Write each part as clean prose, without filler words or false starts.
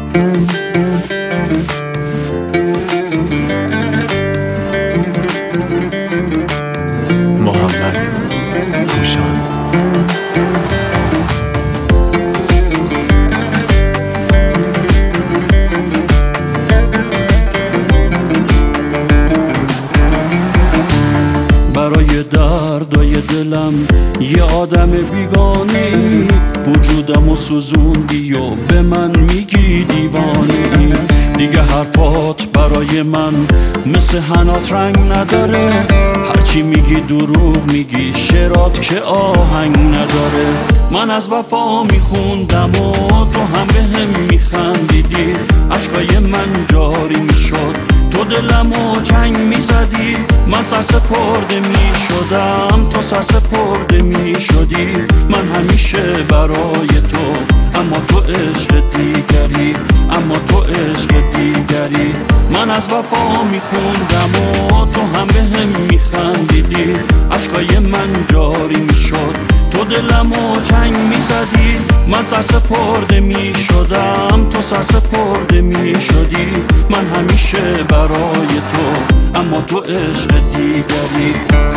محمد پوشان. برای دردای دلم یه آدم بیگانه ای، وجودم و سوزوندی و به من میگی دیوانه ای. دیگه حرفات برای من مثل حنات رنگ نداره، هرچی میگی دروغ میگی، شعرات که آهنگ نداره. من از وفا میخوندم و تو هم به هم میخندیدی، عشقای من جاری میشد، تو دلمو جنگ میزدی. من سرسپرده میشدم، تو سرسپرده میشدی. من همیشه برای تو، اما تو عشق دیگری، اما تو عشق دیگری. من از وفا میخوندم و تو هم به هم میخندیدی، عشقای من جاری میشد، تو دلمو جنگ میزدی. من سرسپرده میشدم، تو سرسپرده میشدی. من همیشه برای تو، اما تو عشق دیگری.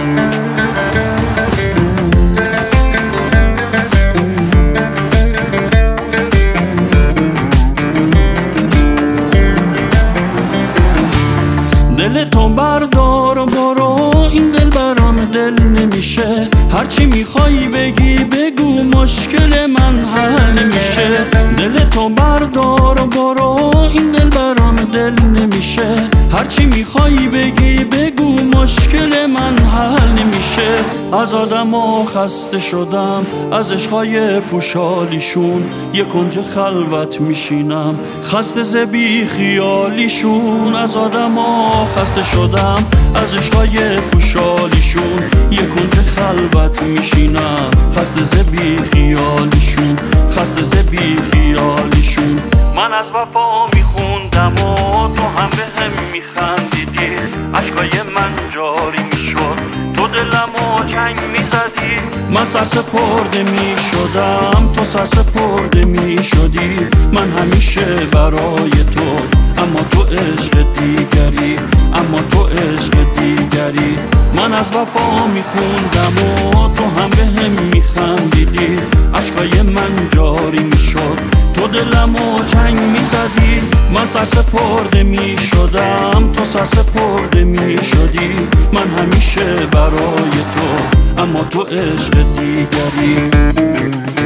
دل تو بردار و برو، این دل برام دل نمیشه. هرچی میخوای بگی بگو، مشکل من حل نمیشه. دل تو بردار و برو، این دل برام دل نمیشه. هرچی میخوای بگی بگو، مشکل من حل نمیشه. از آدما خسته شدم، از عشقای پوشالیشون، یه کنج خلوت میشینم، خسته ز بی خیالیشون. از آدما خسته شدم، از عشقای پوشالیشون، یه کنج خلوت میشینم، خسته ز بی خیالیشون، خسته ز بی خیالیشون. من از وفا میخوندم و تو هم به هم میخندیدی، عشقای من جاری میشد، تو دلمو جنگ میزدی. من سرسپرده میشدم، تو سرسپرده میشدی. من همیشه برای تو، اما تو عشق دیگری، اما تو عشق دیگری. من از وفا میخوندم و تو هم به هم میخندیدی، عشقای من جاری میشد، تو دلمو جنگ میزدی. من سرسپرده میشدم، تو سرسپرده میشدی. من همیشه برای تو، اما تو عشق دیگری.